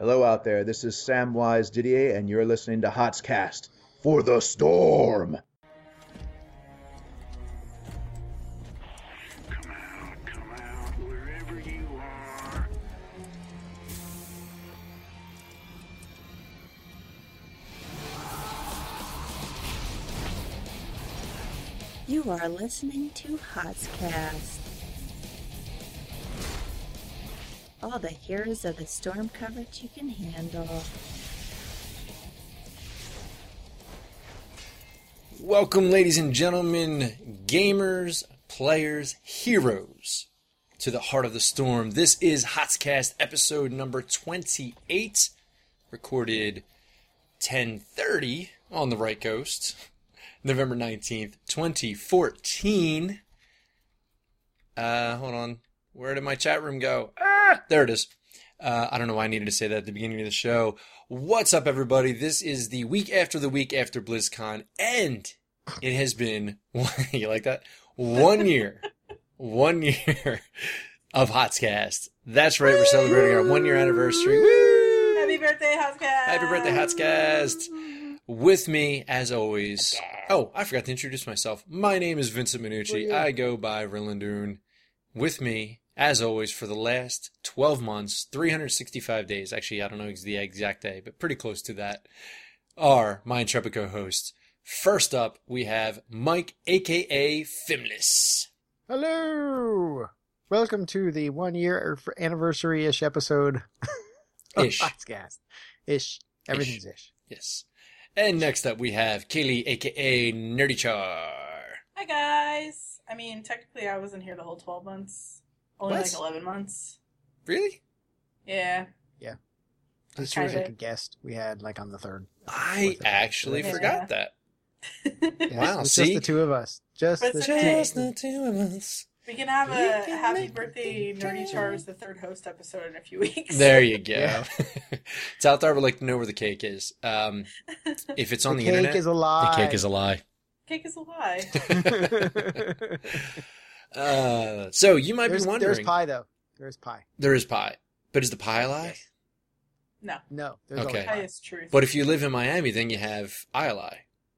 Hello out there. This is Samwise Didier, and you're listening to Hotscast for the Storm. Come out, wherever you are. You are listening to Hotscast. All the Heroes of the Storm coverage you can handle. Welcome, ladies and gentlemen, gamers, players, heroes, to the Heart of the Storm. This is Hotscast episode number 28, recorded 10:30 on the right coast, November 19th, 2014. Hold on. Where did my chat room go? There it is. I don't know why I needed to say that at the beginning of the show. What's up, everybody? This is the week after BlizzCon, and it has been, you like that? 1 year. 1 year of Hotscast. That's right, we're celebrating our 1 year anniversary. Woo! Happy birthday, Hotscast! Happy birthday, Hotscast! With me, as always. Oh, I forgot to introduce myself. My name is Vincent Minucci. I go by Rillandoon. With me, as always, for the last 12 months, 365 days, actually, I don't know the exact day, but pretty close to that, are my intrepid co-hosts. First up, we have Mike, a.k.a. Fimless. Hello! Welcome to the 1 year anniversary-ish episode of Ish. Hotscast. Ish. Everything's ish. Yes. And next up, we have Kaylee, a.k.a. NerdyChar. Hi, guys! I mean, technically, I wasn't here the whole 12 months. Only What? like 11 months. Really? Yeah. This year's like Kinda. a guest we had like on the 3rd. I actually Yeah. forgot that. Yes, Wow, it's see? just the two of us. Just But the it's two. okay. Just the two of us. We can have You a can happy make birthday, me Nerdy dream. Chars, the third host episode in a few weeks. There you go. Yeah. It's out there. I would like to know where the cake is. If it's on the cake internet, is a lie. the cake is a lie. Cake is a lie. So you might be wondering. There's pie, though. There's pie. There is pie. But is the pie a lie? Yes. No. No, there's Okay. only Pie pie. is truth. But if you live in Miami, then you have Hialeah.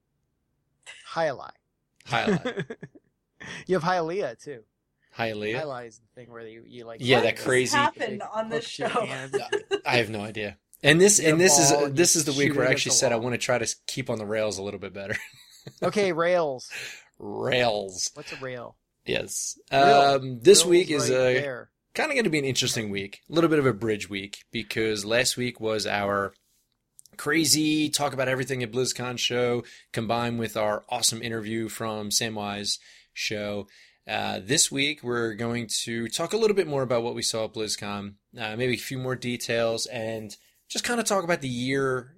Hi lie. Hialeah. You have Hialeah, too. Hialeah? Hialeah is the thing where you like... Yeah, What that just crazy- happened on this Hook your show? hand. I have no idea. And this You get a is ball and this you is the shoot week it where I against actually the said I wall. want to try to keep on the rails a little bit better. Okay, rails. Rails. What's a rail? Yes. Real. This Rails week is right a there. kind of going to be an interesting week. A little bit of a bridge week because last week was our crazy talk about everything at BlizzCon show combined with our awesome interview from Samwise show. This week we're going to talk a little bit more about what we saw at BlizzCon, maybe a few more details, and just kind of talk about the year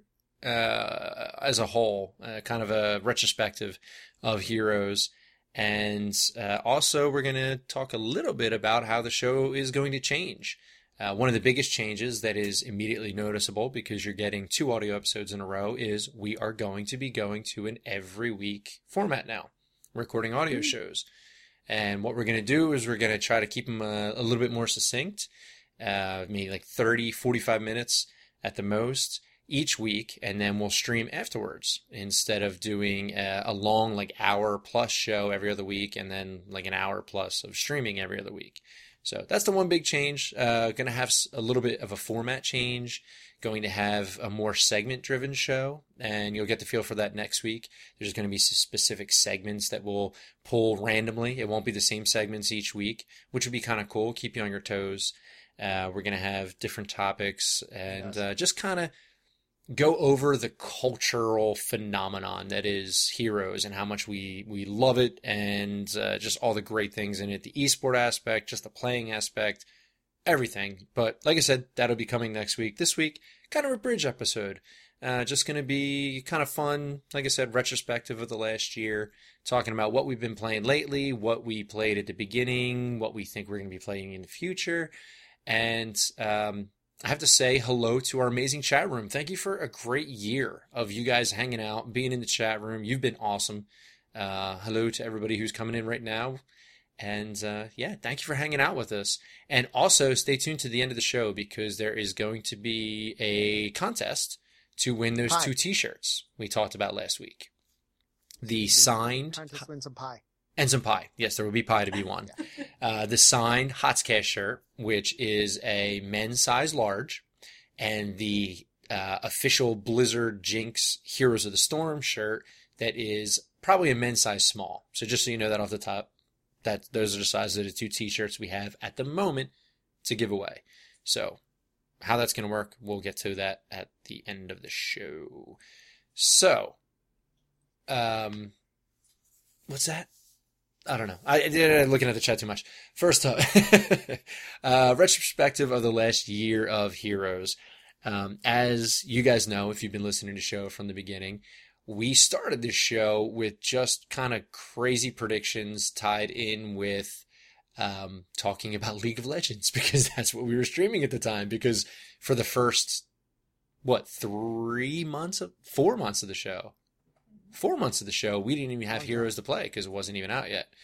as a whole, kind of a retrospective of Heroes. And also, we're going to talk a little bit about how the show is going to change. One of the biggest changes that is immediately noticeable because you're getting 2 audio episodes in a row is we are going to be going to an every week format now, recording audio shows. And what we're going to do is we're going to try to keep them a little bit more succinct, maybe like 30, 45 minutes at the most each week, and then we'll stream afterwards instead of doing a long like hour plus show every other week and then like an hour plus of streaming every other week. So that's the one big change. Going to have a little bit of a format change, going to have a more segment driven show, and you'll get the feel for that next week. There's going to be specific segments that we'll pull randomly. It won't be the same segments each week, which would be kind of cool, keep you on your toes. We're going to have different topics and just kind of go over the cultural phenomenon that is Heroes and how much we love it and just all the great things in it, the esport aspect, just the playing aspect, everything. But like I said, that'll be coming next week. This week, kind of a bridge episode. Just going to be kind of fun, like I said, retrospective of the last year, talking about what we've been playing lately, what we played at the beginning, what we think we're going to be playing in the future. And I have to say hello to our amazing chat room. Thank you for a great year of you guys hanging out, being in the chat room. You've been awesome. Hello to everybody who's coming in right now. And yeah, thank you for hanging out with us. And also stay tuned to the end of the show because there is going to be a contest to win those Pie. 2 t-shirts we talked about last week. The signed Trying to win some pie. and some pie. Yes, there will be pie to be won. The signed Hotscast shirt, which is a men's size large, and the official Blizzard Jinx Heroes of the Storm shirt that is probably a men's size small. So just so you know that off the top, that those are the sizes of the 2 t-shirts we have at the moment to give away. So how that's going to work, we'll get to that at the end of the show. So, what's that? I don't know. I'm looking at the chat too much. First up, retrospective of the last year of Heroes. As you guys know, if you've been listening to the show from the beginning, we started this show with just kind of crazy predictions tied in with talking about League of Legends because that's what we were streaming at the time. Because for the first, 4 months of the show, 4 months of the show, we didn't even have Heroes to play because it wasn't even out yet.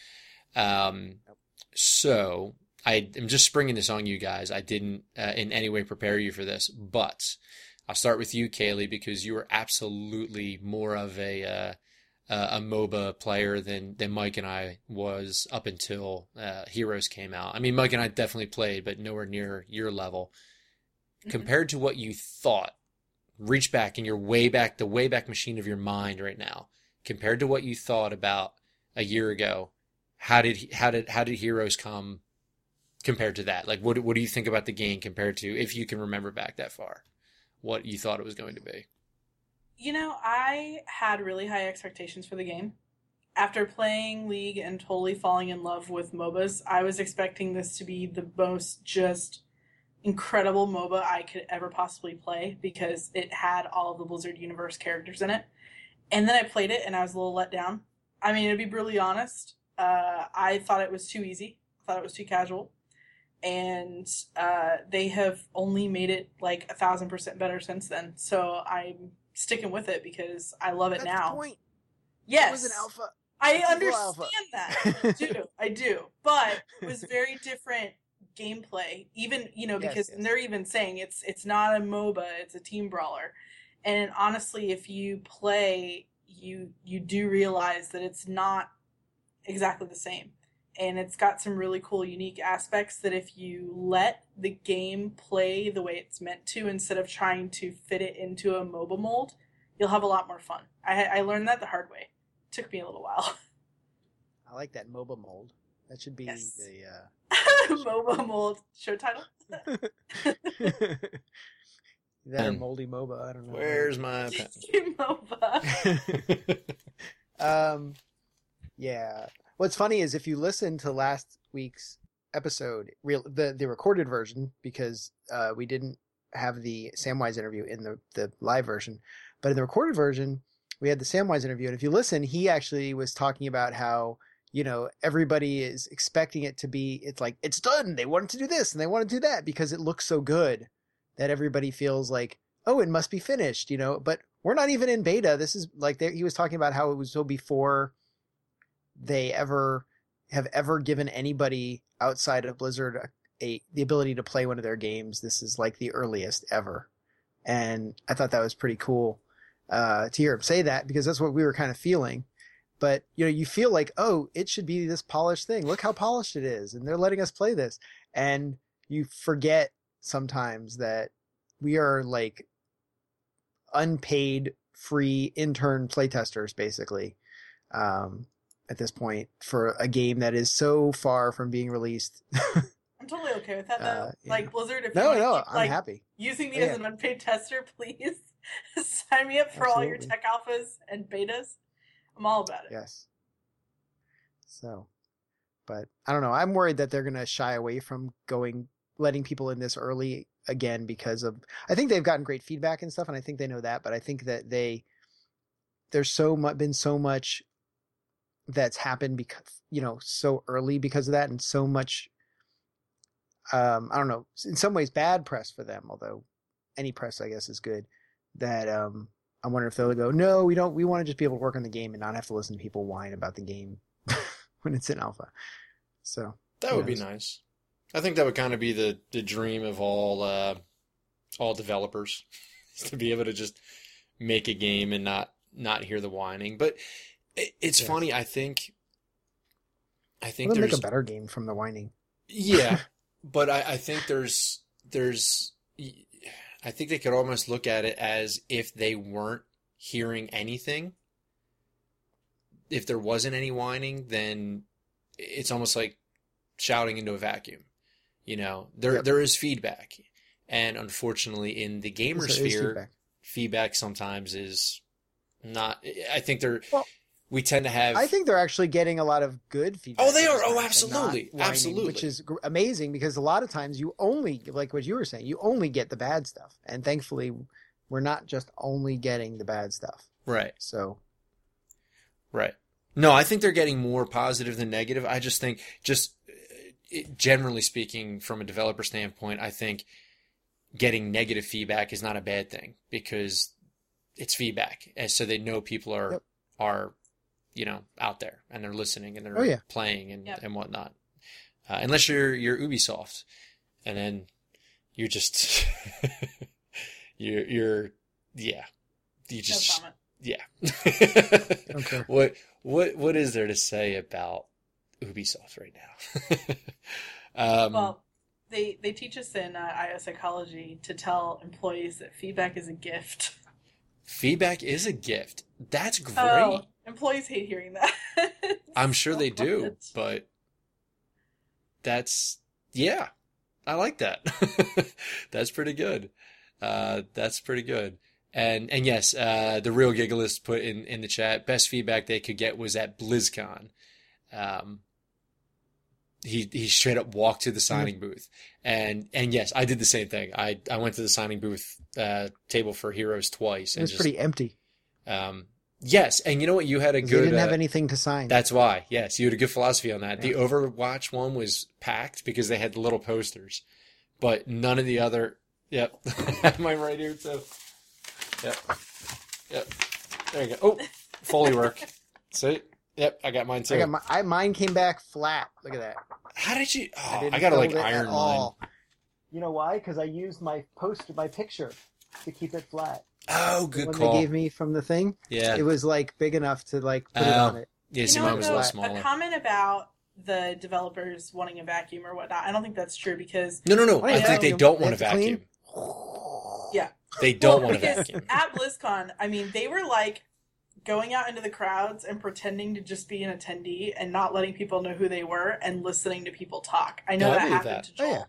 So I am just springing this on you guys. I didn't in any way prepare you for this, but I'll start with you, Kaylee, because you were absolutely more of a MOBA player than Mike and I was up until Heroes came out. I mean, Mike and I definitely played, but nowhere near your level. Compared to what you thought, reach back in the Wayback Machine of your mind right now. Compared to what you thought about a year ago, how did Heroes come compared to that? Like, what do you think about the game compared to, if you can remember back that far, what you thought it was going to be? You know, I had really high expectations for the game. After playing League and totally falling in love with MOBAs, I was expecting this to be the most just incredible MOBA I could ever possibly play because it had all of the Blizzard universe characters in it. And then I played it and I was a little let down. I mean, to be brutally honest, I thought it was too easy. I thought it was too casual. And they have only made it like 1,000% better since then. So I'm sticking with it because I love it That's now. the point. Yes. It was an alpha. I It's a understand alpha. that. I do. But it was very different gameplay. Even, because Yes. they're even saying it's not a MOBA, it's a team brawler. And honestly, if you play, you do realize that it's not exactly the same. And it's got some really cool, unique aspects that if you let the game play the way it's meant to, instead of trying to fit it into a MOBA mold, you'll have a lot more fun. I learned that the hard way. It took me a little while. I like that MOBA mold. That should be Yes. the MOBA mold show title. that or moldy MOBA. I don't know. Where's my pen? MOBA. Yeah. What's funny is if you listen to last week's episode, the recorded version, because we didn't have the Samwise interview in the live version, but in the recorded version, we had the Samwise interview. And if you listen, he actually was talking about how, everybody is expecting it to be, it's like, it's done. They wanted to do this and they want to do that because it looks so good that everybody feels like, oh, it must be finished, but we're not even in beta. This is like, he was talking about how it was so before they have ever given anybody outside of Blizzard the ability to play one of their games. This is like the earliest ever. And I thought that was pretty cool to hear him say that because that's what we were kind of feeling. But, you feel like, oh, it should be this polished thing. Look how polished it is. And they're letting us play this. And you forget sometimes that we are like unpaid, free intern playtesters, basically, at this point for a game that is so far from being released. I'm totally okay with that, though. Yeah. Like, Blizzard, if No, you no, keep, I'm happy. using me Yeah. as an unpaid tester, please sign me up for all your Absolutely. tech alphas and betas. I'm all about it. Yes. So, but I don't know. I'm worried that they're going to shy away from letting people in this early again because I think they've gotten great feedback and stuff, and I think they know that, but I think that there's been so much that's happened because, so early because of that, and so much, I don't know, in some ways bad press for them, although any press, I guess, is good, that, I wonder if they'll go, no, we want to just be able to work on the game and not have to listen to people whine about the game when it's in alpha. So That who would be knows? nice. I think that would kind of be the dream of all developers is to be able to just make a game and not hear the whining. But it's Yeah. funny. I think We'll make there's a better game from the whining. yeah, but I think there's I think they could almost look at it as if they weren't hearing anything. If there wasn't any whining, then it's almost like shouting into a vacuum. You know, Yep. there is feedback, and unfortunately, in the gamer Yes, there is sphere, feedback. feedback sometimes is not. I think Well, we tend to have. I think they're actually getting a lot of good feedback. Oh, they at are. this Oh, point, and absolutely. not whining, Absolutely. Which is amazing because a lot of times you only, like what you were saying, you only get the bad stuff. And thankfully, we're not just only getting the bad stuff. Right. So, Right. No, I think they're getting more positive than negative. I just think, generally speaking, from a developer standpoint, I think getting negative feedback is not a bad thing because it's feedback, and so they know people are Yep. are out there and they're listening and they're Oh, yeah. playing and Yep. and whatnot. Unless you're Ubisoft, and then you're just you're yeah you No just comment. yeah. Okay. What is there to say about Ubisoft right now? Well, they teach us in IO psychology to tell employees that feedback is a gift. Feedback is a gift. That's great. Oh, employees hate hearing that. I'm sure So they do, much. but yeah, I like that. That's pretty good. That's pretty good. And yes, the real Gigglist put in the chat, best feedback they could get was at BlizzCon. He straight up walked to the signing booth, and yes, I did the same thing. I went to the signing booth table for Heroes twice, it and was just pretty empty. yes, and you know what? You had a 'Cause good. they didn't have anything to sign. That's why. Yes, you had a good philosophy on that. The Yeah. Overwatch one was packed because they had the little posters, but none of the other. Yep, I have mine right here too. Yep. There you go. Oh, Foley work. See? Yep, I got mine too. I got mine came back flat. Look at that. How did you? Oh, didn't I gotta like fold it at iron mine. all. You know why? Because I used my picture to keep it flat. Oh, good When call. they gave me from the thing, Yeah, it was like big enough to like put it Oh. on it. yeah. You See, know mine what, was a little though? smaller. A comment about the developers wanting a vacuum or whatnot. I don't think that's true because No. Oh, I yeah, think they vacuum. don't They want a have to clean? vacuum. yeah, They don't Well, want a because vacuum. at BlizzCon, I mean, they were like going out into the crowds and pretending to just be an attendee and not letting people know who they were and listening to people talk. I know No, I that believe happened that. to Joel.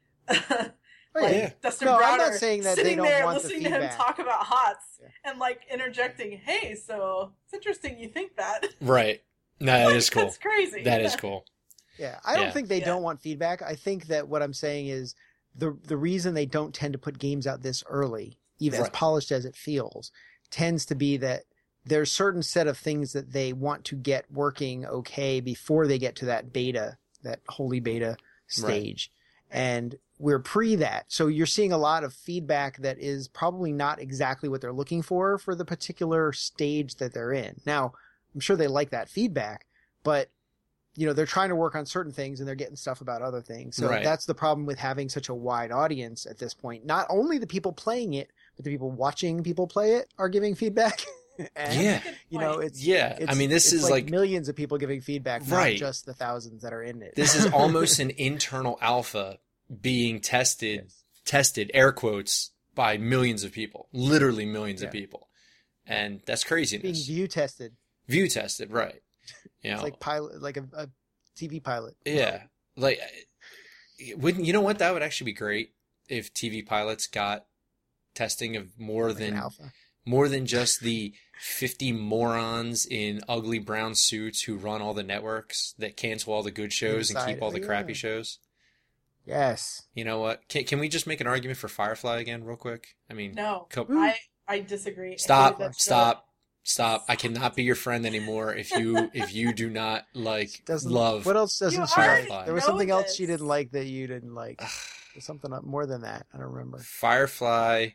Oh, Like, yeah. Dustin No, Browder I'm not saying that they sitting don't there want the listening to him feedback. talk about HOTS Yeah. and like interjecting, "Hey, so it's interesting you think that." Right. No, that Like, is cool. That's crazy. That is cool. Yeah, I don't Yeah. think they Yeah. don't want feedback. I think that what I'm saying is the reason they don't tend to put games out this early, even as Right. polished as it feels, tends to be that there's certain set of things that they want to get working okay before they get to that beta, that holy beta stage. And we're pre that. So you're seeing a lot of feedback that is probably not exactly what they're looking for the particular stage that they're in. Now, I'm sure they like that feedback, but they're trying to work on certain things and they're getting stuff about other things. So Right. that's the problem with having such a wide audience at this point. Not only the people playing it, but the people watching people play it are giving feedback. And, Yeah. it's Yeah. I mean, this it's is like millions of people giving feedback, Right. not just the thousands that are in it. this is almost an internal alpha being tested, air quotes, by millions of people, literally millions of Yeah. people. And that's Being craziness. view tested. View tested, right. You know, It's like pilot, like a TV pilot. yeah. Like, wouldn't, you know what? That would actually be great if TV pilots got testing of more Like an than alpha. just the 50 morons in ugly brown suits who run all the networks that cancel all the good shows and Inside, keep all the yeah. crappy shows. Yes. You know what? Can we just make an argument for Firefly again, real quick? I mean, No, come, I disagree. I hated stop, that show. stop! I cannot be your friend anymore if you do not like Doesn't love. What else doesn't You she already like? There was know something else she this. didn't like that you didn't like. There's something more than that. I don't remember. Firefly,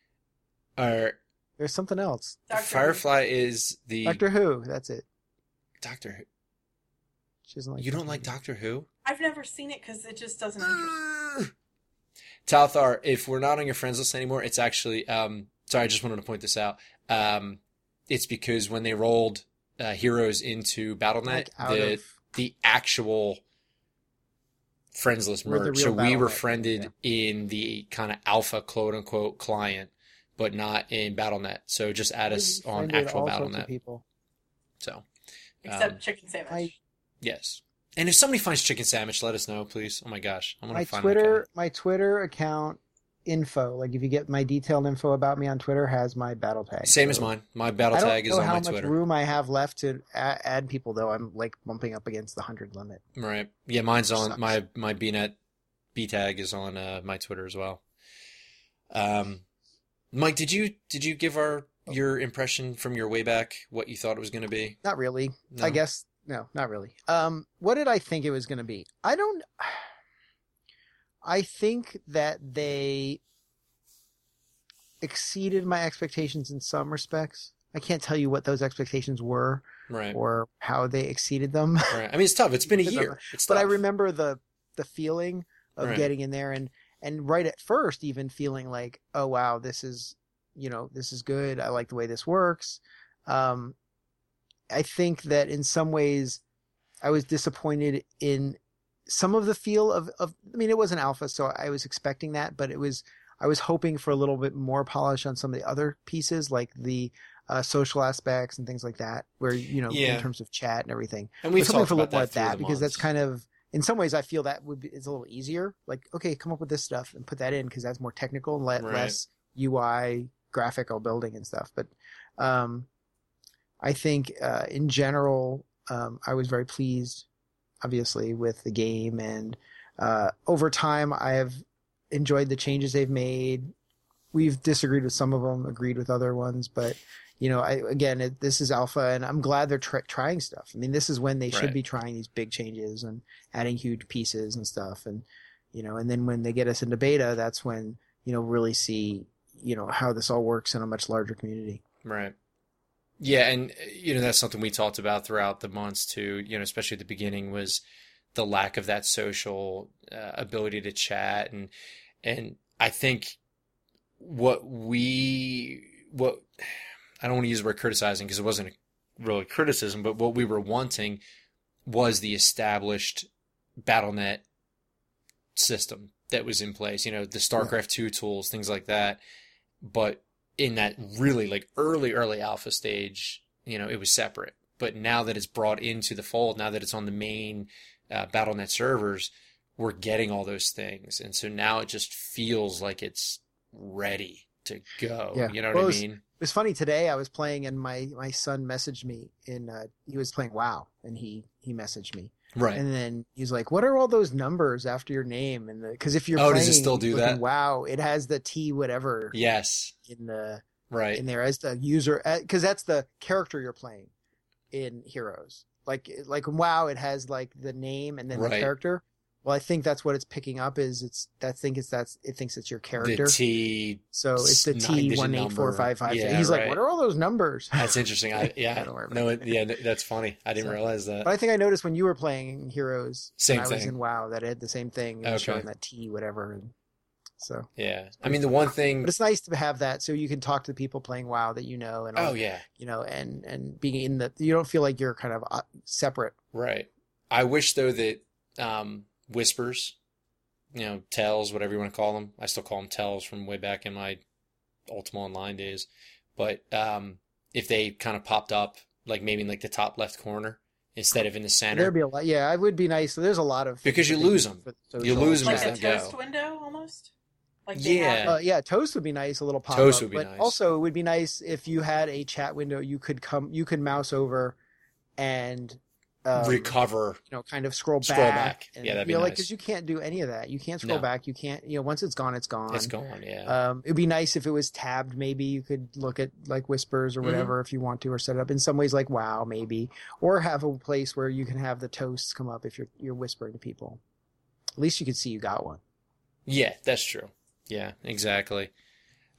or There's something else. Doctor Firefly is the Doctor Who. That's it. Doctor Who. She doesn't like. You don't Doctor like Who. Doctor Who? I've never seen it because it just doesn't interest me. Talthar, if we're not on your friends list anymore, it's actually sorry, I just wanted to point this out. It's because when they rolled Heroes into BattleNet, the actual friends list merged. So we were friended in the kind of alpha quote unquote client, but not in BattleNet. So just add us on actual BattleNet. People. So Except Chicken Sandwich. Yes. And if somebody finds Chicken Sandwich, let us know, please. Oh my gosh, I'm gonna find my Twitter account info. Like if you get my detailed info about me on Twitter, has my battle tag. Same as mine. My battle tag is on my Twitter. I don't know how much room I have left to add people though. I'm like bumping up against the 100 limit. Right. Yeah, mine's on my BNet B tag is on my Twitter as well. Mike, did you give your impression from your way back what you thought it was going to be? Not really. No? I guess no, not really. What did I think it was going to be? I think that they exceeded my expectations in some respects. I can't tell you what those expectations were, right, or how they exceeded them. Right. I mean, it's tough. It's been a year. But I remember the feeling of getting in there and right at first even feeling like, oh wow, this is good. I like the way this works. I think that in some ways I was disappointed in some of the feel of I mean, it was an alpha, so I was expecting that, but I was hoping for a little bit more polish on some of the other pieces, like the social aspects and things like that, where, in terms of chat and everything. And we've talked for a about little more that of that, because that's kind of, in some ways I feel that it's a little easier. Like, okay, come up with this stuff and put that in, because that's more technical and less UI graphical building and stuff. But I think in general, I was very pleased, obviously, with the game, and over time I have enjoyed the changes they've made. We've disagreed with some of them, agreed with other ones, but this is alpha, and I'm glad they're trying stuff. I mean, this is when they should be trying these big changes and adding huge pieces and stuff, and and then when they get us into beta, that's when really see how this all works in a much larger community. Right. Yeah, and that's something we talked about throughout the months too. Especially at the beginning, was the lack of that social ability to chat, and I think what I don't want to use the word criticizing, because it wasn't really criticism, but what we were wanting was the established BattleNet system that was in place. The StarCraft 2 tools, things like that, but in that really like early alpha stage, it was separate. But now that it's brought into the fold, now that it's on the main BattleNet servers, we're getting all those things. And so now it just feels like it's ready to go. Yeah. You know what I mean? It was funny today. I was playing, and my son messaged me he was playing WoW, and he messaged me. Right. And then he's like, what are all those numbers after your name? And because if you're playing, does it still do that? WoW, it has the T whatever. Yes. In the in there as the user, because that's the character you're playing in Heroes. Like in WoW, it has like the name and then the character. Well, I think that's what it's picking up is it thinks it's your character. The T. So it's the T18455. Yeah, he's like, what are all those numbers? That's interesting. That's funny. I didn't realize that. But I think I noticed when you were playing Heroes, same when thing. I was in WoW, that it had the same thing. It was showing that T whatever. And so yeah, I mean the one thing. But it's nice to have that, so you can talk to people playing WoW that and and being in you don't feel like you're kind of separate. Right. I wish though that Whispers, tells, whatever you want to call them. I still call them tells from way back in my Ultima Online days. But if they kind of popped up, like maybe in like the top left corner instead of in the center. There'd be a lot. Yeah, it would be nice. There's a lot of. Because you lose them. You lose them as they go. Like a toast window almost? Like toast would be nice, a little pop-up. Toast would be nice. Also, it would be nice if you had a chat window you could mouse over and recover, kind of scroll back. And, that'd be nice. Because you can't do any of that. You can't scroll back. You can't, once it's gone, it's gone. It's gone, yeah. It'd be nice if it was tabbed. Maybe you could look at like Whispers or whatever if you want to, or set it up in some ways like WoW maybe, or have a place where you can have the toasts come up if you're whispering to people. At least you can see you got one. Yeah, that's true. Yeah, exactly.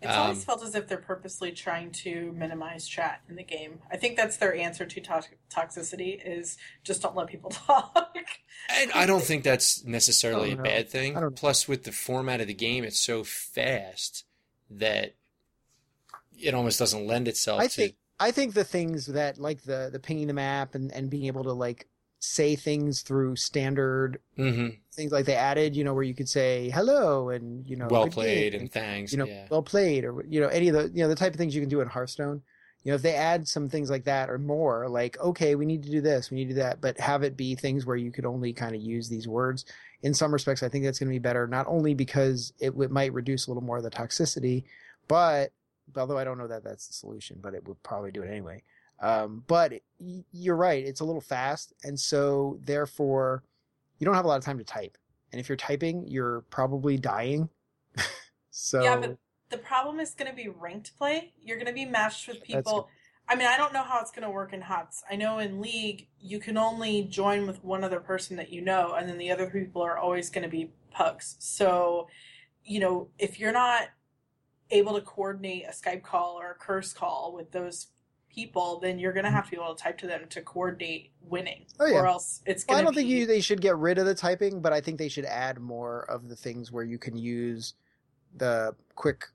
It's always felt as if they're purposely trying to minimize chat in the game. I think that's their answer to toxicity is just don't let people talk. And I don't think that's necessarily a know. bad I thing. don't know. Plus, with the format of the game, it's so fast that it almost doesn't lend itself I think the things that like the pinging the map and being able to like say things through standard things like they added, where you could say hello and well good played game, and thanks. Yeah. well played, or any of the the type of things you can do in Hearthstone. If they add some things like that or more, like okay, we need to do this, we need to do that, but have it be things where you could only kind of use these words. In some respects, I think that's going to be better, not only because it might reduce a little more of the toxicity, but although I don't know that that's the solution, but it would probably do it anyway. But you're right, it's a little fast, and so therefore you don't have a lot of time to type. And if you're typing, you're probably dying. So Yeah, but the problem is going to be ranked play. You're going to be matched with people. I mean, I don't know how it's going to work in HOTS. I know in League, you can only join with one other person that you know, and then the other people are always going to be pugs. So, if you're not able to coordinate a Skype call or a curse call with those people, then you're going to have to be able to type to them to coordinate winning. Oh, yeah. Or else it's Well, going I to don't think they should get rid of the typing, but I think they should add more of the things where you can use the quick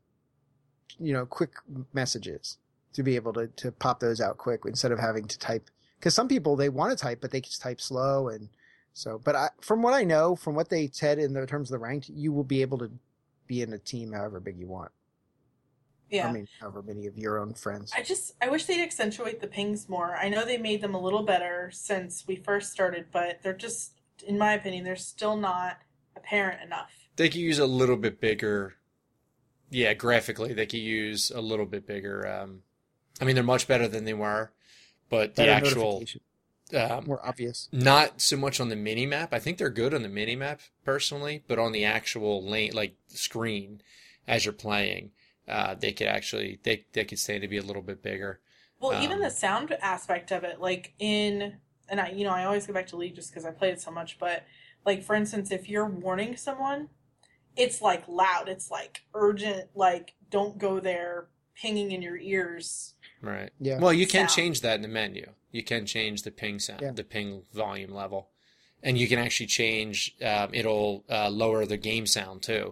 messages to be able to pop those out quick instead of having to type. Because some people, they want to type, but they just type slow. And so, but from what I know, from what they said in the terms of the ranked, you will be able to be in a team however big you want. Yeah. I mean, however many of your own friends. I wish they'd accentuate the pings more. I know they made them a little better since we first started, but they're just, in my opinion, they're still not apparent enough. They could use a little bit bigger. Yeah, graphically, they could use a little bit bigger. I mean, they're much better than they were, but the Better actual notification, more obvious. not so much on the mini map. I think they're good on the mini map personally, but on the actual lane, like screen, as you're playing, they could actually they could stand to be a little bit bigger. Well, even the sound aspect of it, like and I always go back to League just because I play it so much, but like for instance, if you're warning someone, it's like loud, it's like urgent, like don't go there, pinging in your ears. Right. Yeah. Well, you can Sound. change that in the menu. You can change the ping sound, Yeah. the ping volume level, and you can actually change. It'll lower the game sound too.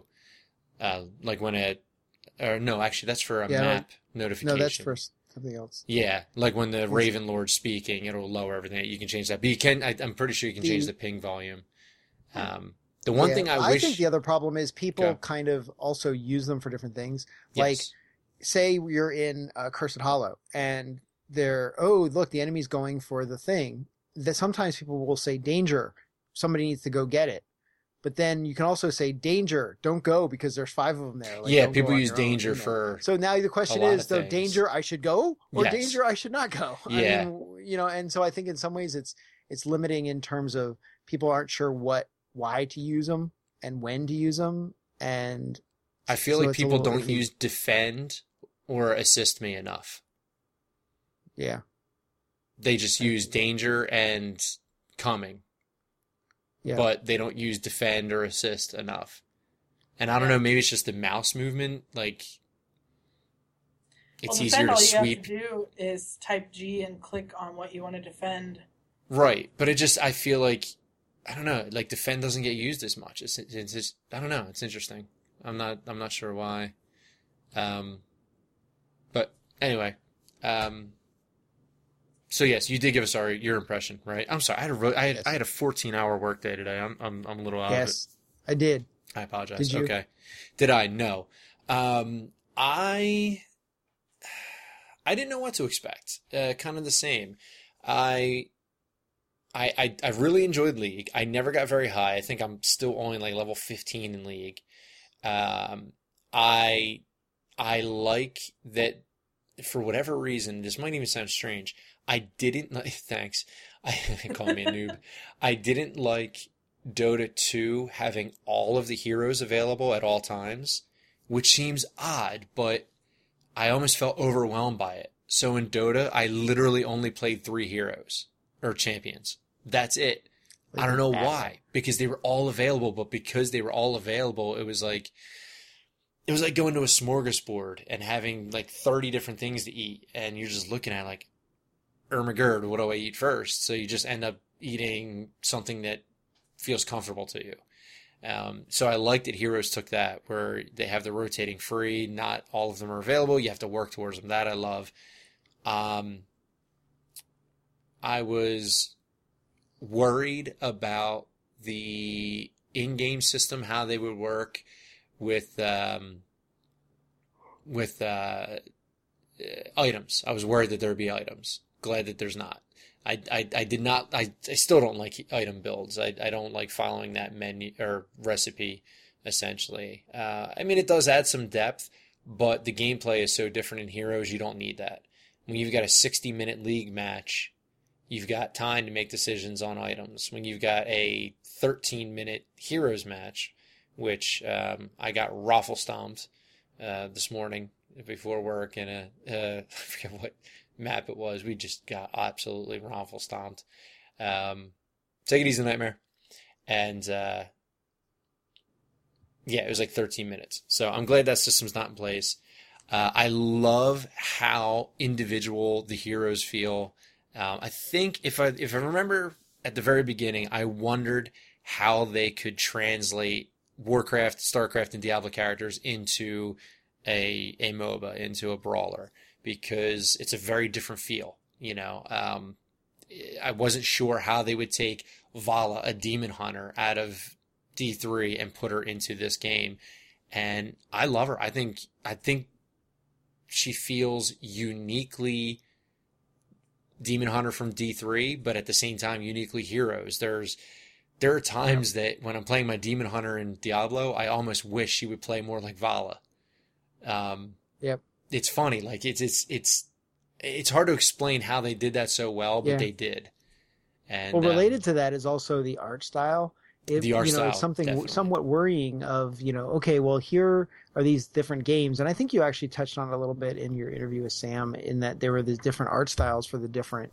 Like when actually that's for a map notification. No, that's for something else. Yeah, like when the Raven Lord's speaking, it'll lower everything. You can change that, but you can. I'm pretty sure you can change the ping volume. The one thing I wish. think the other problem is people Go. kind of also use them for different things. Yes. Like, say you're in Cursed Hollow and look, the enemy's going for the thing. That sometimes people will say, danger, somebody needs to go get it. But then you can also say, danger, don't go because there's 5 of them there. Like, Yeah, don't go people on use your own, danger for. So now the question a lot is, of so things. danger, I should go, or Yes. danger, I should not go. Yeah. I mean, and so I think in some ways it's limiting in terms of people aren't sure why to use them and when to use them, and I feel so like it's a people little don't iffy. use defend or assist me enough. Yeah, They just use danger and coming, yeah. but they don't use defend or assist enough. And I don't know, maybe it's just the mouse movement. Like, it's Well, easier defend, to all you sweep. have to do is type G and click on what you want to defend. Right, but I feel like, I don't know, like defend doesn't get used as much. It's just, I don't know, it's interesting. I'm not sure why. But anyway, so yes, you did give us your impression, right? I'm sorry, I had a 14-hour workday today. I'm a little out of it. Yes, I did. I apologize. Did you? Okay. Did I? No. I didn't know what to expect. Kind of the same. I really enjoyed League. I never got very high. I think I'm still only like level 15 in League. I like that for whatever reason, this might even sound strange. I didn't like, thanks. Call me a noob. I didn't like Dota 2 having all of the heroes available at all times, which seems odd, but I almost felt overwhelmed by it. So in Dota, I literally only played 3 heroes or champions. That's it. I don't know why, because they were all available, but because they were all available, it was like, it was like going to a smorgasbord and having like 30 different things to eat, and you're just looking at like, Ermagerd, what do I eat first? So you just end up eating something that feels comfortable to you. So I like that Heroes took that, where they have the rotating free. Not all of them are available. You have to work towards them. That I love. I was worried about the in-game system, how they would work with items. I was worried that there would be items. Glad that there's not. I still don't like item builds. I don't like following that menu or recipe, essentially. I mean, it does add some depth, but the gameplay is so different in Heroes, you don't need that. When you've got a 60-minute league match, you've got time to make decisions on items. When you've got a 13-minute Heroes match, which I got raffle stomped this morning before work in I forget what map it was. We just got absolutely raffle stomped. Take it easy, Nightmare. And yeah, it was like 13 minutes. So I'm glad that system's not in place. I love how individual the heroes feel. I think if I remember at the very beginning, I wondered how they could translate Warcraft, StarCraft, and Diablo characters into a MOBA, into a brawler, because it's a very different feel. You know, I wasn't sure how they would take Vala, a demon hunter, out of D3 and put her into this game, and I love her. I think she feels uniquely demon hunter from D3, but at the same time uniquely heroes. There are times that when I'm playing my demon hunter in Diablo, I almost wish she would play more like Vala. Yep. It's funny, like it's hard to explain how they did that so well, but they did. And well, related to that is also the art style. The art style, it's something definitely. somewhat worrying of, okay, well, here are these different games. And I think you actually touched on it a little bit in your interview with Sam, in that there were these different art styles for the different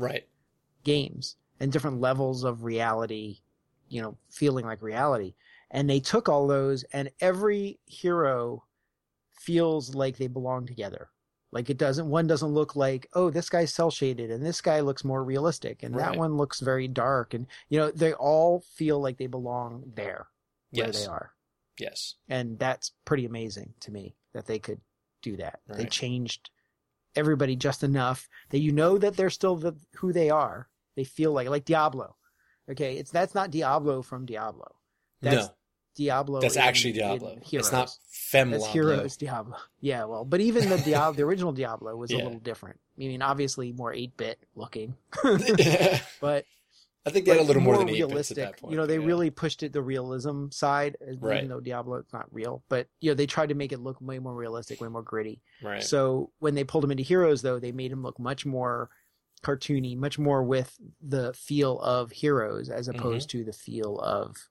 games and different levels of reality, feeling like reality. And they took all those, and every hero feels like they belong together. Like one doesn't look like, oh, this guy's cel shaded and this guy looks more realistic and that one looks very dark, and they all feel like they belong there where they are. Yes. And that's pretty amazing to me that they could do that. Right. They changed everybody just enough that that they're still who they are. They feel like Diablo. Okay, that's not Diablo from Diablo. That's Diablo. That's actually Diablo. It's not Femlablo. That's Heroes Diablo. Yeah, well, but even the original Diablo was a little different. I mean, obviously more 8-bit looking, but I think they had a little more than 8-bits realistic. at that point. They really pushed it the realism side, even though Diablo it's not real. But they tried to make it look way more realistic, way more gritty. Right. So when they pulled him into Heroes, though, they made him look much more cartoony, much more with the feel of Heroes as opposed to the feel of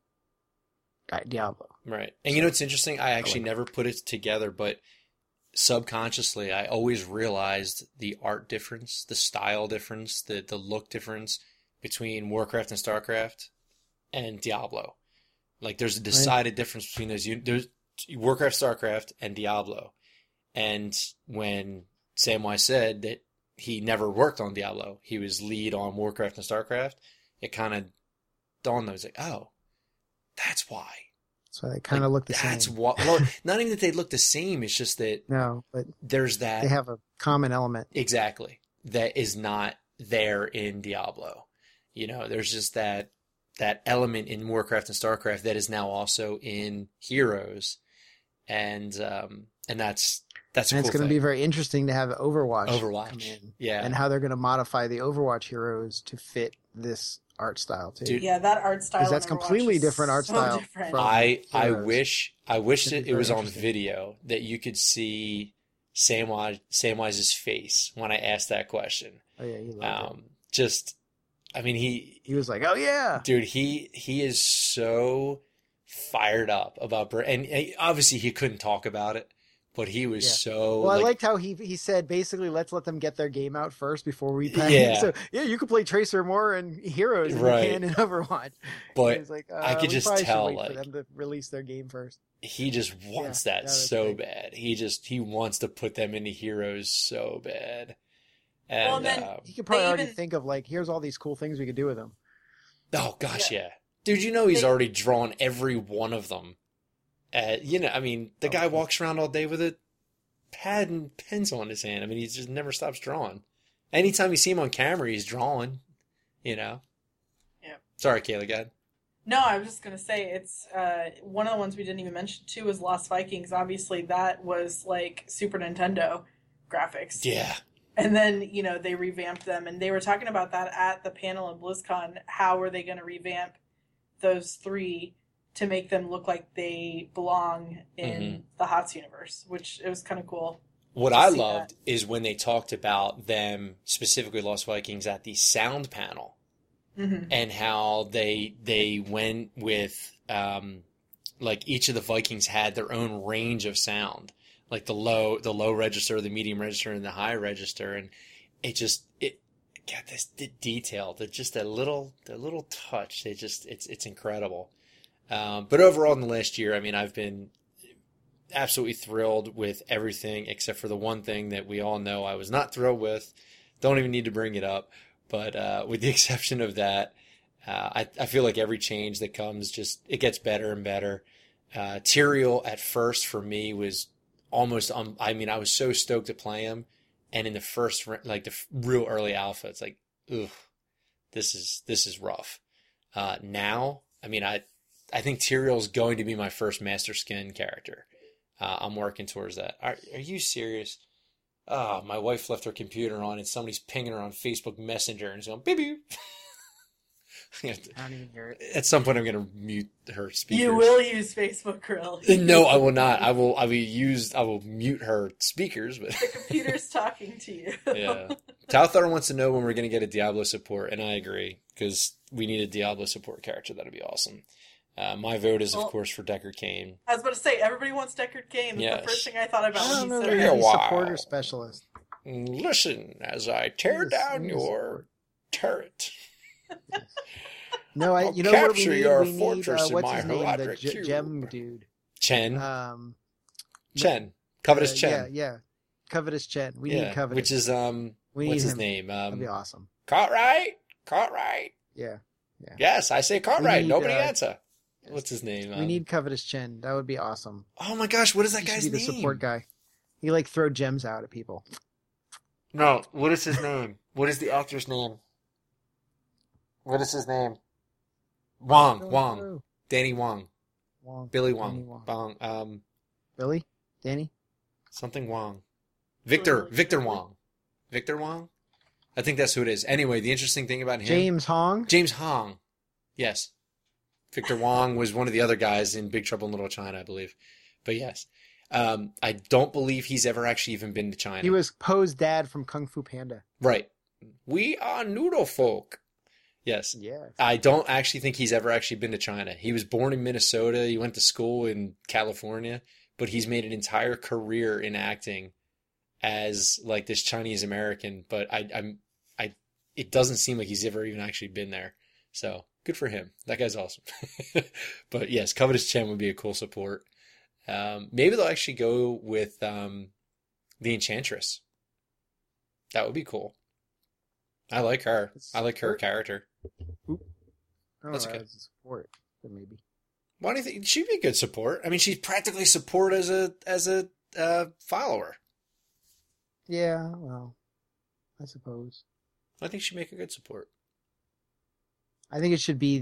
Diablo. Right. And it's interesting, I actually never put it together, but subconsciously I always realized the art difference, the style difference, the look difference between Warcraft and StarCraft and Diablo. Like there's a decided difference between those. There's Warcraft, StarCraft, and Diablo. And when Samwise said that he never worked on Diablo, he was lead on Warcraft and StarCraft, it kind of dawned on me. I was like, oh, that's why. So they kind of look the same. That's what. Well, not even that they look the same. It's just that but there's that. They have a common element. Exactly. That is not there in Diablo. There's just that element in Warcraft and StarCraft that is now also in Heroes, and that's a cool it's going to be very interesting to have Overwatch come in, and how they're going to modify the Overwatch heroes to fit this art style too. Dude, yeah, that art style. Because that's completely different art style. Different. I wish that it was on video that you could see Samwise's face when I asked that question. Oh yeah, he loved it. Just, I mean, he was like, oh yeah, dude, he is so fired up about and obviously he couldn't talk about it but he was Yeah. so. Well, I liked how he said basically let's let them get their game out first before we play. Yeah. So yeah, you can play Tracer more and Heroes than Right. you can in Overwatch. But And it's like, I could we just probably should tell, wait like, for them to release their game first. he just wants Yeah, that that's so big. bad. He wants to put them into Heroes so bad. And Well, and then He could probably They already even- think of like, here's all these cool things we could do with them. oh gosh, yeah. Dude, you know he's They- already drawn every one of them. I mean, the guy walks around all day with a pad and pencil in his hand. I mean, he just never stops drawing. Anytime you see him on camera, he's drawing. Yeah. Sorry, Kayla, go ahead. No, I was just gonna say it's one of the ones we didn't even mention too was Lost Vikings. Obviously, that was like Super Nintendo graphics. Yeah. And then, they revamped them, and they were talking about that at the panel in BlizzCon. How were they going to revamp those three to make them look like they belong in the HOTS universe, which it was kind of cool. What to I see loved is when they talked about them, specifically Lost Vikings, at the sound panel. Mm-hmm. And how they went with like each of the Vikings had their own range of sound, like the low register, the medium register, and the high register, and it got this detail, just a little touch. It's incredible. But overall, in the last year, I mean, I've been absolutely thrilled with everything except for the one thing that we all know I was not thrilled with. Don't even need to bring it up. But with the exception of that, I feel like every change that comes it gets better and better. Tyrael at first for me was almost, I mean, I was so stoked to play him. And in the first, like the real early alpha, it's like, ugh, this is rough. Now, I mean, I think Tyrael's going to be my first Master Skin character. I'm working towards that. Are you serious? Oh, my wife left her computer on and somebody's pinging her on Facebook Messenger and it's going, beep, beep. I don't even hear it. At some point, I'm going to mute her speakers. You will use Facebook, Krill. No, I will not. I will mute her speakers, but The computer's talking to you. yeah. Talthar wants to know when we're going to get a Diablo support, and I agree, because we need a Diablo support character. That'd be awesome. My vote is, of course, for Deckard Cain. I was about to say, everybody wants Deckard Cain. That's Yes. the first thing I thought about I when don't you know said if it. he's Wow. a support or specialist. Listen as I tear down He's a your support. turret. No, I'll you know what we capture need? your We need fortress in what's my his name? The Horadric cube. gem dude. Chen. Covetous Covetous Chen. Yeah. Covetous Chen. We Yeah, need Covetous. which is, We what's need his him. name? That'd be awesome. Cartwright? Cartwright. Yeah. Yes, I say Cartwright. need, Nobody uh, answer. What's his name? We need Covetous Chen. That would be awesome. Oh my gosh, what is that He guy's should be the name? support guy. He like throw gems out at people. No, what is his name? What is the actor's name? What is his name? Wong. Danny Wong. Wong. Billy Danny Wong. Billy? Danny? Something Wong. Victor Wong. Victor Wong? I think that's who it is. Anyway, the interesting thing about him. James Hong? James Hong. Yes. Victor Wong was one of the other guys in Big Trouble in Little China, I believe. But yes. I don't believe he's ever actually even been to China. He was Poe's dad from Kung Fu Panda. Right. We are noodle folk. Yes. Yeah. I don't actually think he's ever actually been to China. He was born in Minnesota. He went to school in California, but he's made an entire career in acting as like this Chinese American. But it doesn't seem like he's ever even actually been there. So good for him. That guy's awesome. But yes, Covetous Chen would be a cool support. Maybe they'll actually go with the Enchantress. That would be cool. I like her. I like her character. That's okay. As a support, but maybe. Why do you think she'd be a good support? I mean, she's practically support as a follower. Yeah, well, I suppose. I think she'd make a good support. I think it should be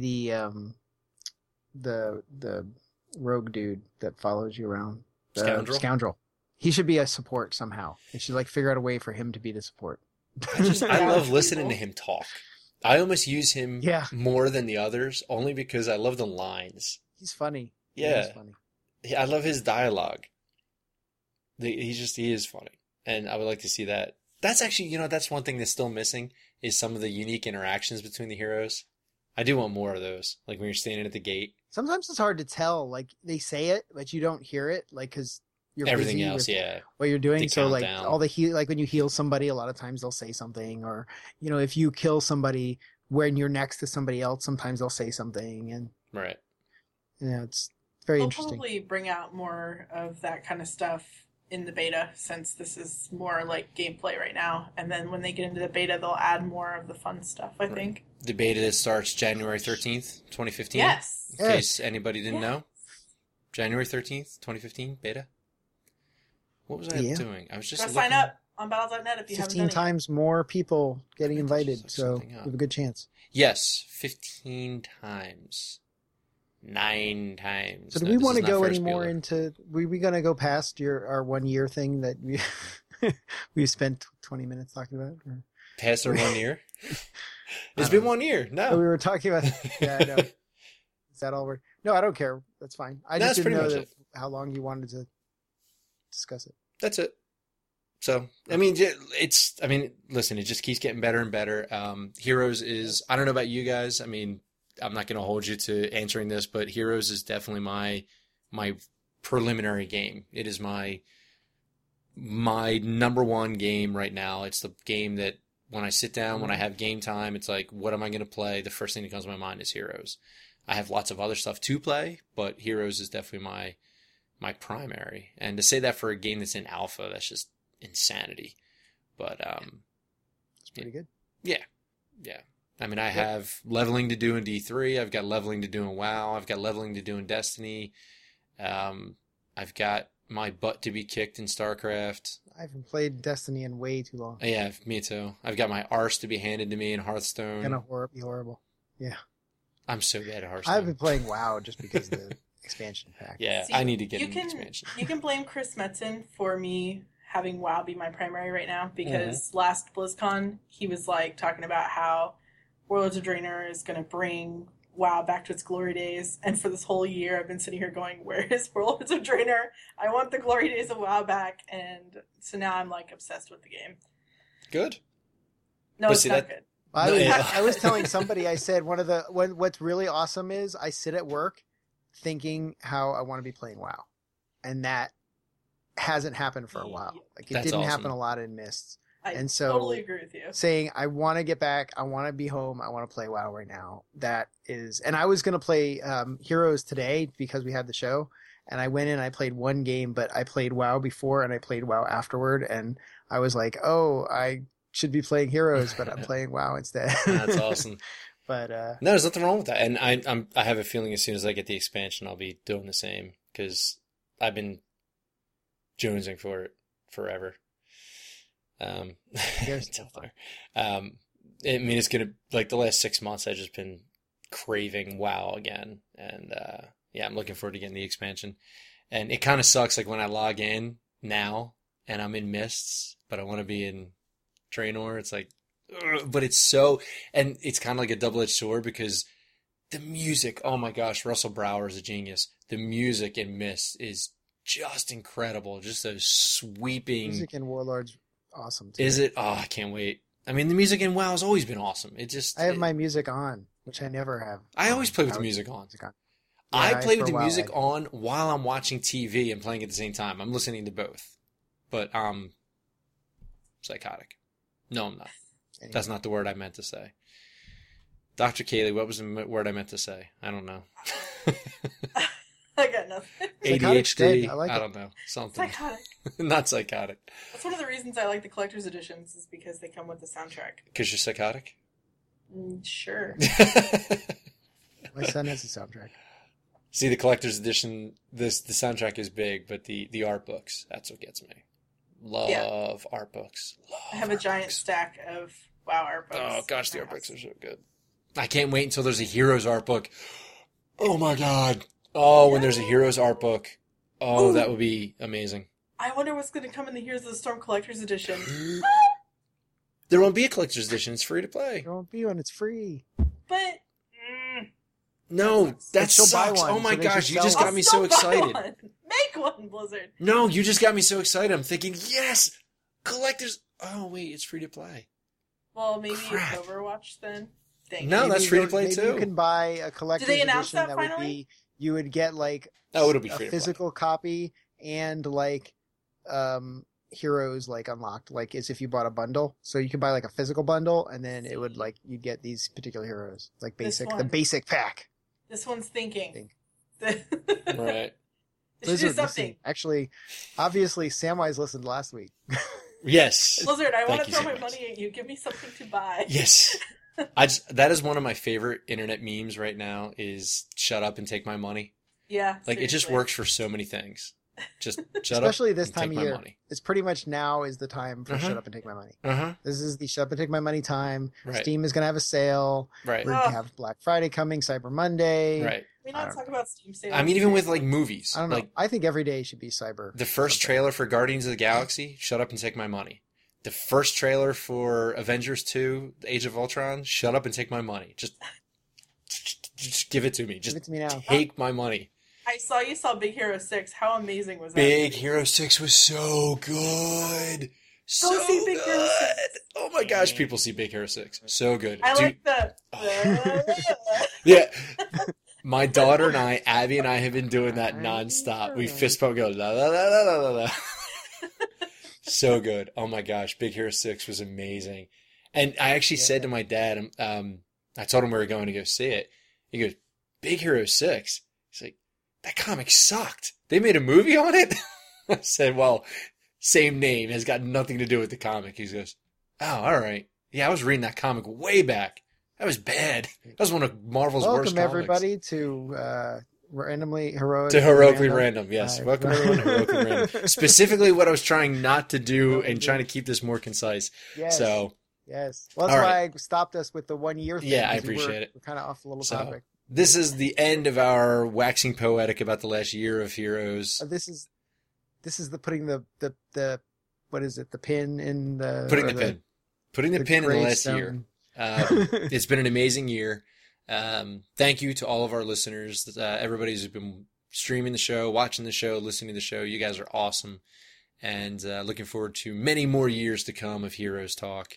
the rogue dude that follows you around. The Scoundrel. He should be a support somehow. They should like figure out a way for him to be the support. I love listening to him talk. I almost use him more than the others, only because I love the lines. He's funny. Yeah. He's funny. I love his dialogue. He is funny. And I would like to see that. That's actually, that's one thing that's still missing is some of the unique interactions between the heroes. I do want more of those. Like when you're standing at the gate. Sometimes it's hard to tell. Like they say it, but you don't hear it. Like, cause you're Everything busy else, with yeah. what you're doing. The So like countdown. all the heal, like when you heal somebody, a lot of times they'll say something, or if you kill somebody when you're next to somebody else, sometimes they'll say something, and Right. it's very They'll interesting. probably bring out more of that kind of stuff in the beta, since this is more like gameplay right now. And then when they get into the beta, they'll add more of the fun stuff, I think. The beta that starts January 13th, 2015. Yes. In case anybody didn't Yeah. know. January 13th, 2015, beta. What was I Yeah. doing? I was just Go looking. sign up on Battle.net if you haven't 15 done it. times more people getting Let me invited, just look so something you up. have a good chance. Yes, 15 times. 9 times. So do No, we this want to is not go Ferris any more Bueller. into? We gonna go past our 1 year thing that we spent 20 minutes talking about? Or? Past our 1 year? I It's don't been know. 1 year. Oh, we No. were talking about. Yeah, I know. Is that all we're? No, I don't care. That's fine. I That's just didn't pretty know much how long you wanted to discuss it. That's it. So, listen, it just keeps getting better and better. Heroes is, I don't know about you guys. I mean, I'm not going to hold you to answering this, but Heroes is definitely my preliminary game. It is my number one game right now. It's the game that when I sit down, when I have game time, it's like, what am I going to play? The first thing that comes to my mind is Heroes. I have lots of other stuff to play, but Heroes is definitely my primary. And to say that for a game that's in alpha, that's just insanity. But It's pretty good. yeah. I mean, I have leveling to do in D3. I've got leveling to do in WoW. I've got leveling to do in Destiny. I've got my butt to be kicked in StarCraft. I haven't played Destiny in way too long. Yeah, me too. I've got my arse to be handed to me in Hearthstone. Gonna be horrible. Yeah, I'm so bad at Hearthstone. I've been playing WoW just because of the expansion pack. Yeah, See, I need to get you an can, expansion. You can blame Chris Metzen for me having WoW be my primary right now, because Mm-hmm. last BlizzCon he was like talking about how Warlords of Draenor is going to bring WoW back to its glory days, and for this whole year I've been sitting here going, where is Warlords of Draenor? I want the glory days of WoW back, and so now I'm like obsessed with the game. Good. No, But it's see, not that- good. I was telling somebody, I said what's really awesome is I sit at work thinking how I want to be playing WoW, and that hasn't happened for a while. Like it That's didn't awesome. happen a lot in Mists. I And so- totally agree with you. Saying I want to get back, I want to be home, I want to play WoW right now. That is, and I was gonna play Heroes today because we had the show, and I went in, I played one game, but I played WoW before and I played WoW afterward, and I was like, oh, I should be playing Heroes, but I'm playing WoW instead. That's awesome. But No, there's nothing wrong with that. And I have a feeling as soon as I get the expansion, I'll be doing the same, because I've been jonesing for it forever. Here's It's out there. I mean, it's gonna, like, the last 6 months I've just been craving WoW again, and yeah, I'm looking forward to getting the expansion. And it kind of sucks, like, when I log in now and I'm in Mists, but I want to be in Draenor. It's like, ugh, but it's so, and it's kind of like a double-edged sword, because the music, oh my gosh, Russell Brower is a genius. The music in Mist is just incredible. Just those sweeping. music in Warlords, awesome too. Is it? Oh, I can't wait. I mean, the music in WoW has always been awesome. It just. I have my music on, which I never have. I always play with the I would music have on. Yeah, I play for with a the while, music I did. on while I'm watching TV and playing at the same time. I'm listening to both. But I'm psychotic. No, I'm not. Anyway. That's not the word I meant to say. Dr. Kaylee, what was the word I meant to say? I don't know. I got nothing. Psychotic's ADHD. good. I like it. don't know. Something. Psychotic. Not psychotic. That's one of the reasons I like the collector's editions, is because they come with the soundtrack. Because you're psychotic? Sure. My son has a soundtrack. See, the collector's edition, the soundtrack is big, but the art books, that's what gets me. Love art books. Love I have a art giant books. stack of WoW art books. Oh gosh, the in art my books house. are so good. I can't wait until there's a Heroes art book. Oh my god. Oh, when there's a Heroes art book. Oh, Ooh. that would be amazing. I wonder what's going to come in the Heroes of the Storm collector's edition. There won't be a collector's edition. It's free to play. There won't be one. It's free. But No, that But she'll buy sucks. one, Oh my so they gosh, should you sell just one. got me I'll so still buy excited. one. Make one, Blizzard. No, you just got me so excited. I'm thinking, yes, collectors. Oh wait, it's free to play. Well, maybe Crap. it's Overwatch then. Dang No, it. that's free to play maybe too. You can buy a collector's Did they announce edition that would finally? be. You would get like Oh, it'll be a free to play. physical copy and like heroes like unlocked, like as if you bought a bundle. So you could buy like a physical bundle, and then it would like you get these particular heroes, like This the one. basic pack. This one's thinking. Right. They should do Blizzard, something. listen, actually, obviously, Samwise listened last week. Yes. Blizzard, I want Thank to you throw so my much. money at you. Give me something to buy. Yes. That is one of my favorite internet memes right now is shut up and take my money. Yeah. Like it just seriously. works for so many things. Just shut Especially up this and time take of my year. money. It's pretty much now is the time for Uh-huh. shut up and take my money. Uh-huh. This is the shut up and take my money time. Right. Steam is going to have a sale. Right. We're going to have Black Friday coming, Cyber Monday. Right. We I not don't talk about Steam sales. I mean even with like movies. I don't know. Like I think every day should be Cyber. the first something. trailer for Guardians of the Galaxy, shut up and take my money. The first trailer for Avengers 2, The Age of Ultron, shut up and take my money. Just give it to me. Give Just it to me now. take my money. I saw you saw Big Hero 6. How amazing was that? Big Hero 6 was so good. So see Big Hero good. 6. Oh my gosh, people see Big Hero 6. So good. I Dude, like the. yeah. My daughter and I, Abby and I, have been doing that nonstop. We fist bump, go la la la la la la la. So good. Oh my gosh, Big Hero 6 was amazing. And I actually said to my dad, I told him we were going to go see it. He goes, Big Hero 6? He's like, that comic sucked. They made a movie on it? I said, well, same name, has got nothing to do with the comic. He goes, oh, all right. Yeah, I was reading that comic way back. That was bad. That was one of Marvel's worst Welcome comics. everybody to randomly heroic. To Heroically Random, yes. Hi. Welcome everyone to Heroically Random. Specifically what I was trying not to do and trying to keep this more concise. Yes. So, Yes. Well, that's All why right. I stopped us with the 1 year thing. Yeah, I because we appreciate it. We're kind of off a little So, topic. this is the end of our waxing poetic about the last year of Heroes. This is the putting the what is it? The pin in the Putting or the pin. Putting the pin in the last year. gravestone. It's been an amazing year. Thank you to all of our listeners. Everybody who's been streaming the show, watching the show, listening to the show. You guys are awesome. And looking forward to many more years to come of Heroes Talk.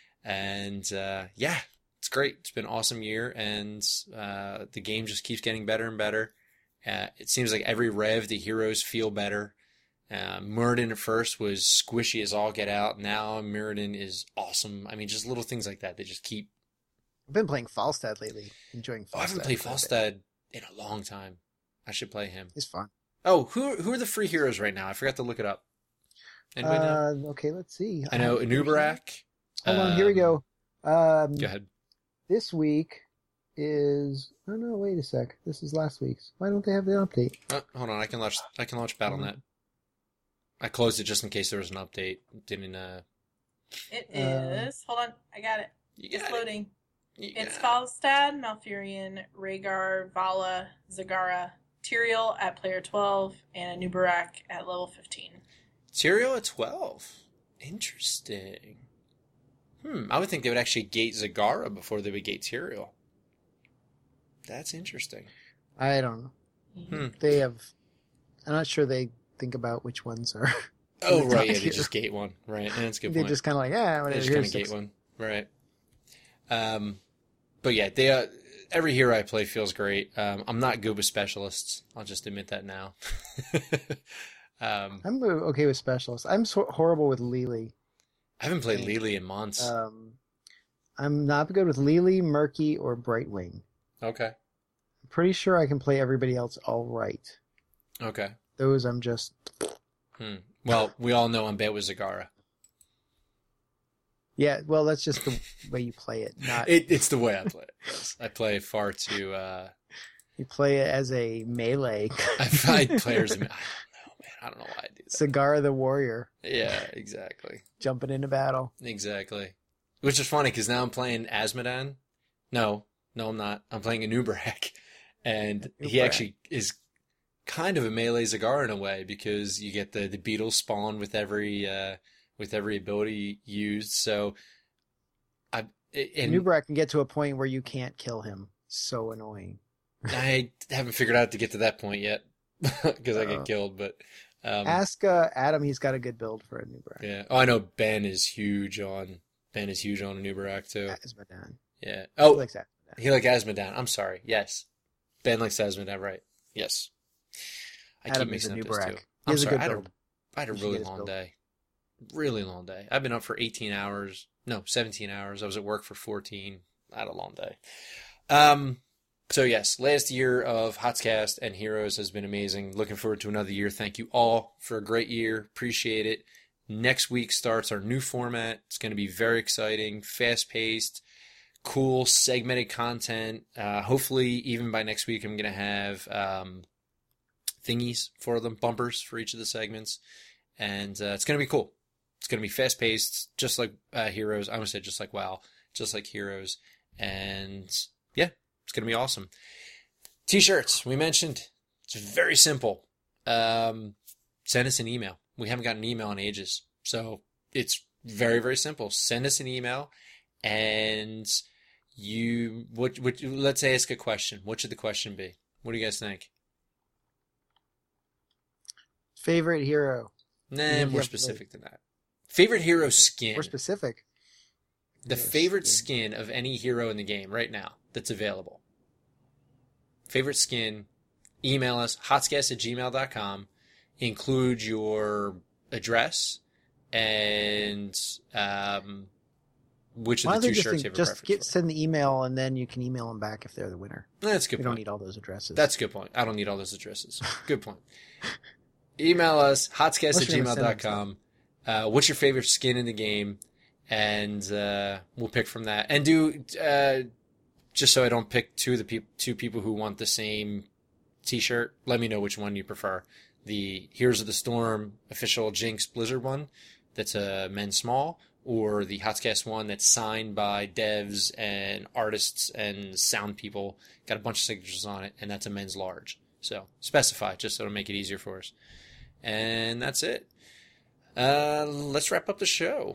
And yeah, it's great. It's been an awesome year. And the game just keeps getting better and better. It seems like every rev, the heroes feel better. Muradin at first was squishy as all get out. Now Muradin is awesome. I mean, just little things like that. They just keep... I've been playing Falstad lately. Enjoying Falstad. I haven't played quite a bit. Falstad in a long time. I should play him. It's fun. Oh, who are the free heroes right now? I forgot to look it up. Anybody know? Okay, let's see. I know Anubarak. Hold on, here we go. Go ahead. This week is. Oh no! Wait a sec. This is last week's. Why don't they have the update? Hold on, I can launch BattleNet. I closed it just in case there was an update. Didn't It is. Hold on. I got it. you It's got it. loading. You It's got it. Falstad, Malfurion, Rhaegar, Vala, Zagara, Tyrael at player 12, and Anubarak at level 15. Tyrael at 12. Interesting. I would think they would actually gate Zagara before they would gate Tyrael. That's interesting. I don't know. They have. I'm not sure they think about which ones are. Oh, the right, yeah, top they tier. just gate one. Right, and that's a good They point. just kind of like, yeah, They whatever. just kind Here's of gate six. one. Right. But yeah, they every hero I play feels great. I'm not good with specialists. I'll just admit that now. I'm okay with specialists. I'm horrible with Lily. I haven't played Lily in months. I'm not good with Lily, Murky, or Brightwing. Okay. I'm pretty sure I can play everybody else all right. Okay. Those I'm just. Well, we all know I'm bad with Zagara. Yeah, well, that's just the way you play it. Not It's the way I play it. Yes. I play far too. you play it as a melee. I find players. I don't know, man. I don't know why I do that. Cigar the Warrior Yeah, exactly. jumping into battle. Exactly. Which is funny because now I'm playing Asmodan. No, I'm not. I'm playing Anubarak. And he Anubarak. actually is kind of a melee Zagara in a way because you get the beetle spawn with every ability used. So Nubrak can get to a point where you can't kill him. So annoying. I haven't figured out to get to that point yet because I get killed. But Ask Adam. He's got a good build for a Nubrak. yeah. Oh, I know Ben is huge on Anubarak too. Asmodan. Yeah. He Oh, likes Asmodan. he likes Asmodan. I'm sorry. Yes. Ben likes Asmodan, right. Yes. I Adam keep is a mixing up Nubrak. those two. He I'm has a sorry. good I build. had a You should really get his long build. day. Really long day. I've been up for 18 hours. No, 17 hours. I was at work for 14. I had a long day. So yes, last year of Hotscast and Heroes has been amazing. Looking forward to another year. Thank you all for a great year. Appreciate it. Next week starts our new format. It's going to be very exciting, fast-paced, cool, segmented content. Hopefully, even by next week, I'm going to have thingies for them, bumpers for each of the segments. And it's going to be cool. It's going to be fast-paced, just like Heroes. I almost said just like WoW, just like Heroes. And yeah, it's going to be awesome. T-shirts, we mentioned. It's very simple. Send us an email. We haven't gotten an email in ages. So it's very, very simple. Send us an email and let's say ask a question. What should the question be? What do you guys think? Favorite hero. Nah, more specific than that. Favorite hero skin. More specific. The Hero favorite skin of any hero in the game right now that's available. Favorite skin. Email us, hotscast@gmail.com. Include your address and which Why of don't the they two shirts you have a just preference for. send the email and then you can email them back if they're the winner. That's a good We don't point. need all those addresses. That's a good point. I don't need all those addresses. Good point. Email us, hotscast@gmail.com. What's your favorite skin in the game? And we'll pick from that. And do, just so I don't pick two people who want the same t-shirt, let me know which one you prefer. The Heroes of the Storm official Jinx Blizzard one, that's a men's small, or the Hotscast one that's signed by devs and artists and sound people, got a bunch of signatures on it, and that's a men's large. So specify, just so it'll make it easier for us. And that's it. Let's wrap up the show.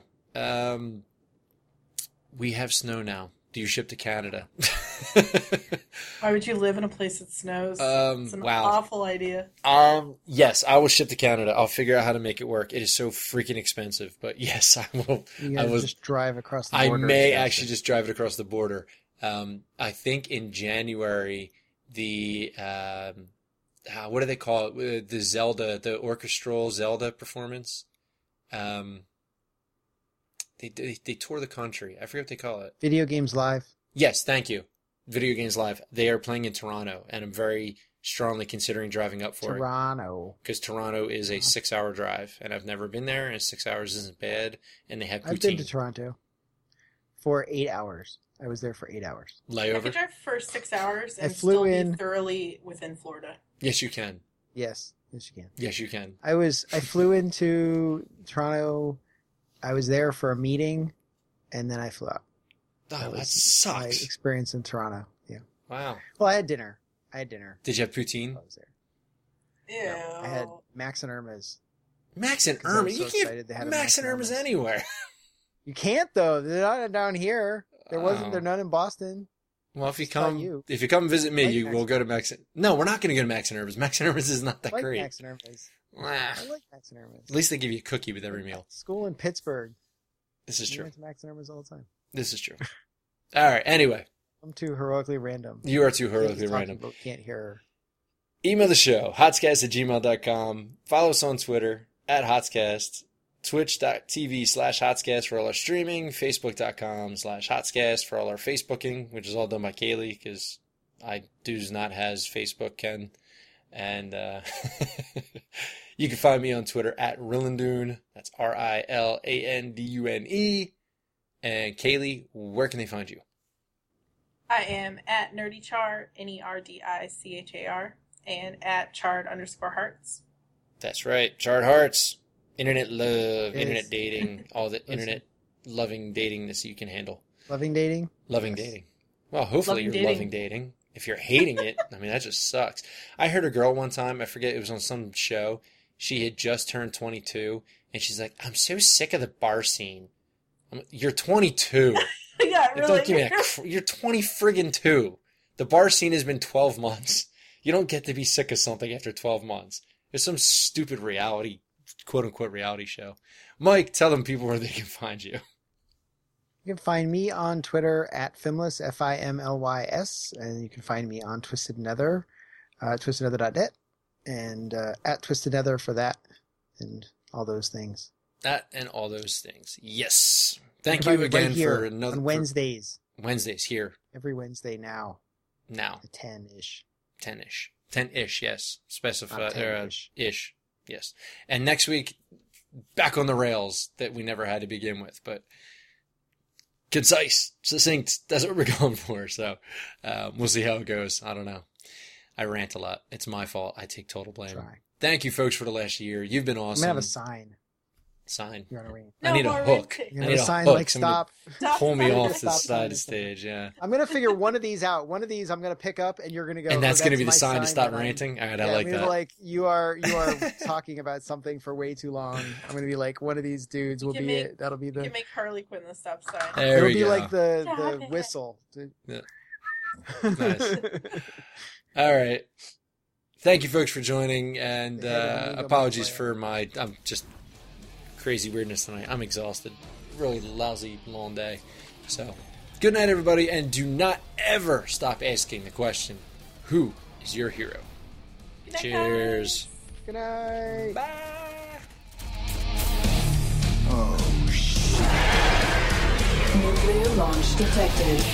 We have snow now. Do you ship to Canada? Why would you live in a place that snows? It's an Wow. awful idea. Yes, I will ship to Canada. I'll figure out how to make it work. It is so freaking expensive, but yes, I will. You I guys will. just drive across the I border. may actually just drive it across the border. I think in January, the what do they call it? The Zelda, the orchestral Zelda performance. They tour the country. I forget what they call it. Video Games Live. Yes, thank you. Video Games Live. They are playing in Toronto, and I'm very strongly considering driving up for it. Toronto. Because Toronto is a 6-hour drive, and I've never been there, and 6 hours isn't bad, and they have I've been to poutine. Toronto for 8 hours. I was there for 8 hours. I Layover? could drive for 6 hours and I flew still in- be thoroughly within Florida. Yes, you can. Yes, yes you can. Yes, you can. I flew into Toronto. I was there for a meeting, and then I flew out. Oh, that my sucks. experience in Toronto. Yeah. Wow. Well, I had dinner. Did you have poutine? while I was there. Ew. No, I had Max and Irma's. Max and 'Cause I Irma. was so You excited they had can't a Max and Irma's. Irma's anywhere. You can't though. They're not down here. There wasn't. Oh. They're none in Boston. Well, if you It's not come, you. if you come visit me, Like you Max will go to Max. No, we're not going to go to Max and Irma's. Max and Irma's is not that I like great. Max and Irma's. Ah. I like Max and Irma's. At least they give you a cookie with every meal. School in Pittsburgh. This is We true. went to Max and Irma's all the time. This is true. All right. Anyway, I'm too heroically random. you are too Things heroically talking random. about can't hear. Email the show, hotscast@gmail.com. Follow us on Twitter, @hotscast. Twitch.tv/hotscast for all our streaming. Facebook.com/hotscast for all our Facebooking, which is all done by Kaylee because I does not has Facebook, Ken. And you can find me on Twitter @Rillandune. That's RILANDUNE. And Kaylee, where can they find you? I am at NerdyChar, NERDICHAR, and at Chard_hearts. That's right. Chart Hearts. Internet love, Yes. internet dating, all the internet loving datingness you can handle. Loving dating. Loving Yes. dating. Well, hopefully Loving you're dating. loving dating. If you're hating it, I mean, that just sucks. I heard a girl one time, I forget, it was on some show. She had just turned 22, and she's like, I'm so sick of the bar scene. You're 22. Yeah, Don't really. give me that you're 20 friggin' 2. The bar scene has been 12 months. You don't get to be sick of something after 12 months. There's some stupid reality, quote-unquote reality show. Mike, tell them people where they can find you. You can find me on Twitter at Fimless, FIMLYS, and you can find me on Twisted Nether, twistednether.net. And at Twisted Nether for that and all those things. That and all those things. Yes. Thank Everybody you again right here for another on Wednesdays. Wednesdays here Every Wednesday now. now. At 10-ish. 10-ish. 10-ish, yes. Specify Not 10-ish. ish. Yes. And next week back on the rails that we never had to begin with, but concise, succinct, that's what we're going for. So, we'll see how it goes. I don't know. I rant a lot. It's my fault. I take total blame. Try. Thank you folks for the last year. You've been I'm awesome. gonna have a sign. Sign. You're on a ring. I need a more hook. renting. You're I gonna need have a a sign hook. like Somebody stop. Stop pull me signing. off the Stop side sign. of the stage, yeah. I'm gonna figure one of these out. One of these I'm gonna pick up, and you're gonna go. And that's oh, going to be the my sign to stop that I'm- ranting? All right, Yeah, I like I'm gonna that. be like, you are talking about something for way too long. I'm gonna be like, one of these dudes You will can be make- it. That'll be You the. can make Harley Quinn the stop sign. There It'll we be go. like the Stop it. whistle. Yeah. Nice. All right. Thank you, folks, for joining, and Hey, I'm gonna go apologies back. for my just crazy weirdness tonight. I'm exhausted. Really lousy, long day. So, good night, everybody, and do not ever stop asking the question, who is your hero? Good night, Cheers. Good night. Bye. Nuclear launch detected.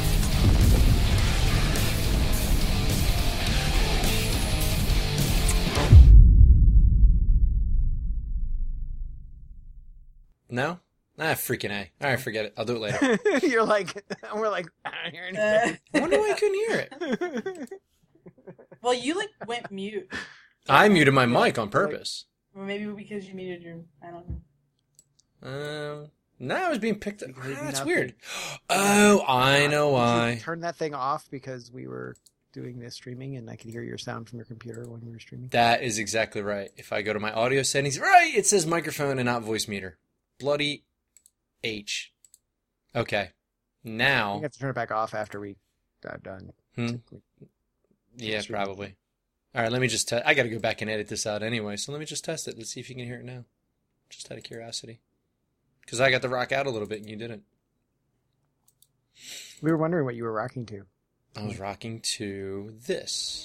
No? Freaking A. All right, forget it. I'll do it later. You're like, we're like, I don't hear anything. I wonder why I couldn't hear it. Well, you like went mute. I muted my mic on purpose. Or maybe because you muted your. I don't know. No, I was being picked up. You heard That's nothing. weird. Oh, I know Did you why. turn that thing off because we were doing this streaming and I could hear your sound from your computer when we were streaming? That is exactly right. If I go to my audio settings, right, it says microphone and not voice meter. Bloody H. Okay. You Now, have to turn it back off after we got done. yeah, probably. All right, let me just test. I got to go back and edit this out anyway, so let me just test it. Let's see if you can hear it now. Just out of curiosity. Because I got to rock out a little bit and you didn't. We were wondering what you were rocking to. I was rocking to this.